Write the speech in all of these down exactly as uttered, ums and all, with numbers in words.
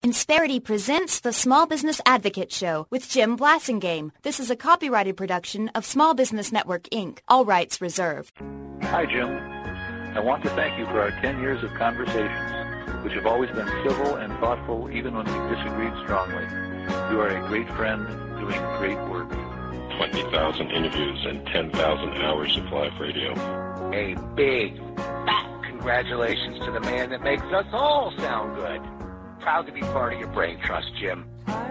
Insperity presents the Small Business Advocate Show with Jim Blasingame. This is a copyrighted production of Small Business Network, Incorporated. All rights reserved. Hi, Jim. I want to thank you for our ten years of conversations, which have always been civil and thoughtful even when we disagreed strongly. You are a great friend doing great work. twenty thousand interviews and ten thousand hours of live radio. A big, fat congratulations to the man that makes us all sound good. Proud to be part of your brain trust, Jim.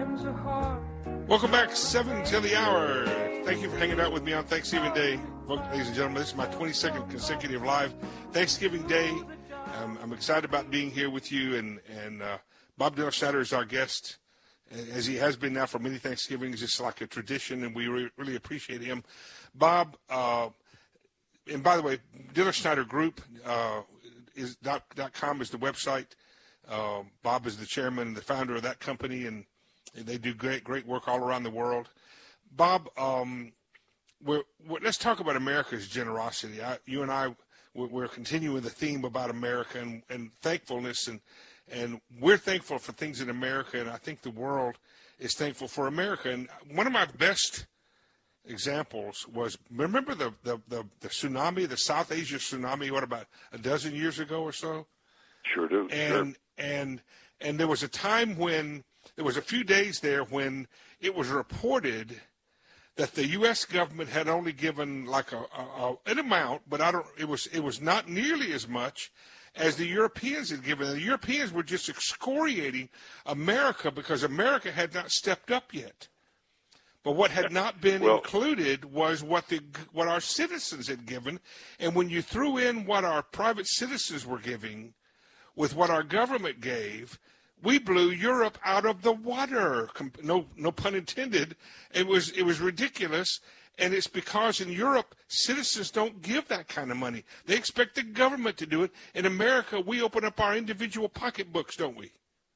Welcome back, seven till the hour. Thank you for hanging out with me on Thanksgiving Day. Ladies and gentlemen, this is my twenty-second consecutive live Thanksgiving Day. Um, I'm excited about being here with you, and, and uh, Bob Dylan Schneider is our guest, as he has been now for many Thanksgivings. It's like a tradition, and we re- really appreciate him. Bob, uh, and by the way, Dylan Schneider Group uh, is dot, dot com is the website. Uh, Bob is the chairman and the founder of that company, and, and they do great, great work all around the world. Bob, um, we're, we're, let's talk about America's generosity. I, you and I, we're, we're continuing the theme about America and, and thankfulness, and and we're thankful for things in America, and I think the world is thankful for America. And one of my best examples was, remember the, the, the, the tsunami, the South Asia tsunami, what, about a dozen years ago or so? Sure do. And sure. and and there was a time when there was a few days there when it was reported that the U S government had only given like a, a, a an amount, but I don't. It was it was not nearly as much as the Europeans had given. The Europeans were just excoriating America because America had not stepped up yet. But what had not been well, included was what the what our citizens had given, and when you threw in what our private citizens were giving with what our government gave, we blew Europe out of the water. No, no pun intended. It was it was ridiculous, and it's because in Europe citizens don't give that kind of money. They expect the government to do it. In America, we open up our individual pocketbooks, don't we?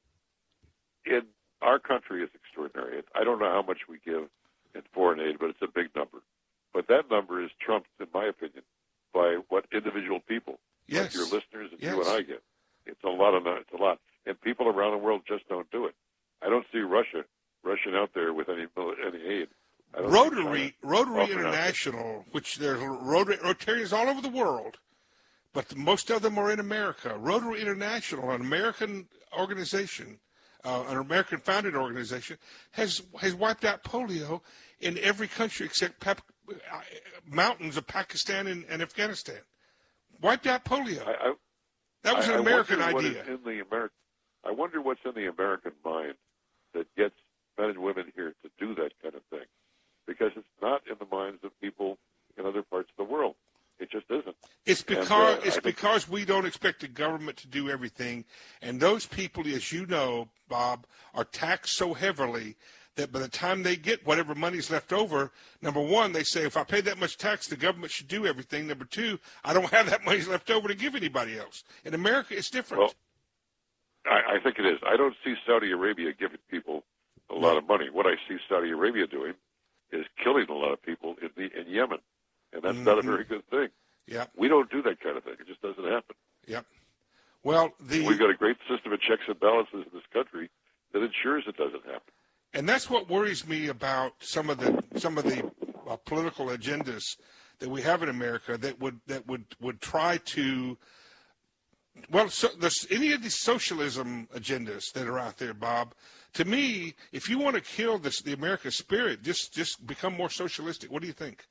In our country is extraordinary. I don't know how much we give in foreign aid, but it's a big number. But that number is trumped, in my opinion, by what individual people, yes. like your listeners and yes. you and I get. It's a lot of it's a lot, and people around the world just don't do it. I don't see Russia rushing out there with any any aid. I don't Rotary Rotary International, which there's Rotary, Rotarians all over the world, but most of them are in America. Rotary International, an American organization, uh, an American founded organization, has has wiped out polio in every country except pap- mountains of Pakistan and, and Afghanistan. Wiped out polio. I, I, That was an I, American I idea. What is in the Ameri- I wonder what's in the American mind that gets men and women here to do that kind of thing, because it's not in the minds of people in other parts of the world. It just isn't. It's because and, uh, it's because we don't expect the government to do everything, and those people, as you know, Bob, are taxed so heavily that by the time they get whatever money's left over, number one, they say, if I pay that much tax, the government should do everything. Number two, I don't have that money left over to give anybody else. In America, it's different. Well, I, I think it is. I don't see Saudi Arabia giving people a lot of money. What I see Saudi Arabia doing is killing a lot of people in, the, in Yemen, and that's mm-hmm. not a very good thing. Yep. We don't do that kind of thing. It just doesn't happen. Yep. Well, the We've got a great system of checks and balances in this country that ensures it doesn't happen. And that's what worries me about some of the some of the uh, political agendas that we have in America that would that would, would try to well, so, there's any of these socialism agendas that are out there, Bob. To me, if you want to kill this, the American spirit, just just become more socialistic. What do you think?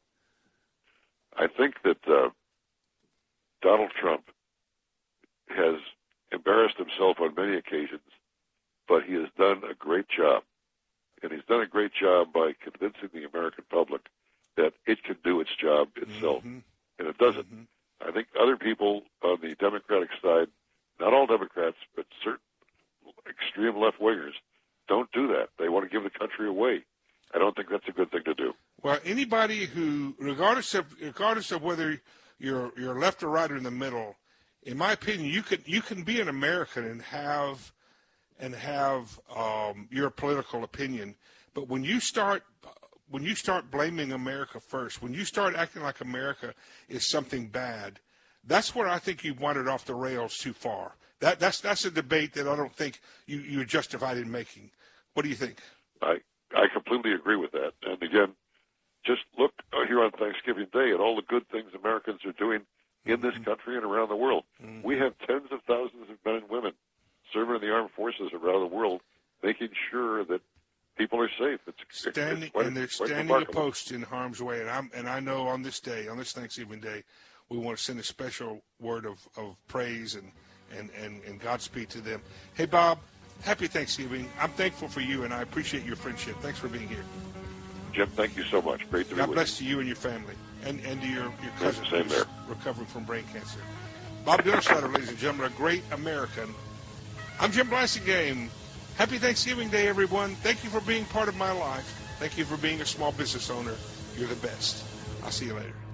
I think that uh, Donald Trump has embarrassed himself on many occasions, but he has done a great job. And he's done a great job by convincing the American public that it can do its job itself. Mm-hmm. And it doesn't. Mm-hmm. I think other people on the Democratic side, not all Democrats, but certain extreme left-wingers, don't do that. They want to give the country away. I don't think that's a good thing to do. Well, anybody who, regardless of regardless of whether you're you're left or right or in the middle, in my opinion, you can you can be an American and have and have um, your political opinion, but when you start when you start blaming America first, when you start acting like America is something bad, that's where I think you've wandered off the rails too far. that that's that's a debate that I don't think you, you're justified in making. What do you think? I I completely agree with that. And again, just look here on Thanksgiving Day at all the good things Americans are doing in this country and around the world. Mm-hmm. We have tens of thousands of men and women serving in the armed forces around the world, making sure that people are safe. It's, standing, it's quite, and they're standing a post in harm's way. And, I'm, and I know on this day, on this Thanksgiving Day, we want to send a special word of, of praise and, and, and, and Godspeed to them. Hey, Bob, happy Thanksgiving. I'm thankful for you, and I appreciate your friendship. Thanks for being here. Jim, thank you so much. Great to God be with you. God bless to you and your family, and, and to your, your cousin Same who's there. recovering from brain cancer. Bob Dinnersteiner, ladies and gentlemen, a great American. I'm Jim Blasingame. Happy Thanksgiving Day, everyone. Thank you for being part of my life. Thank you for being a small business owner. You're the best. I'll see you later.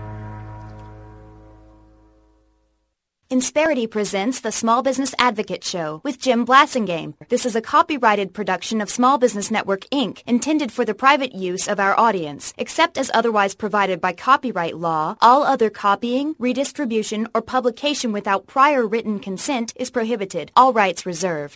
Insperity presents the Small Business Advocate Show with Jim Blasingame. This is a copyrighted production of Small Business Network, Incorporated, intended for the private use of our audience. Except as otherwise provided by copyright law, all other copying, redistribution, or publication without prior written consent is prohibited. All rights reserved.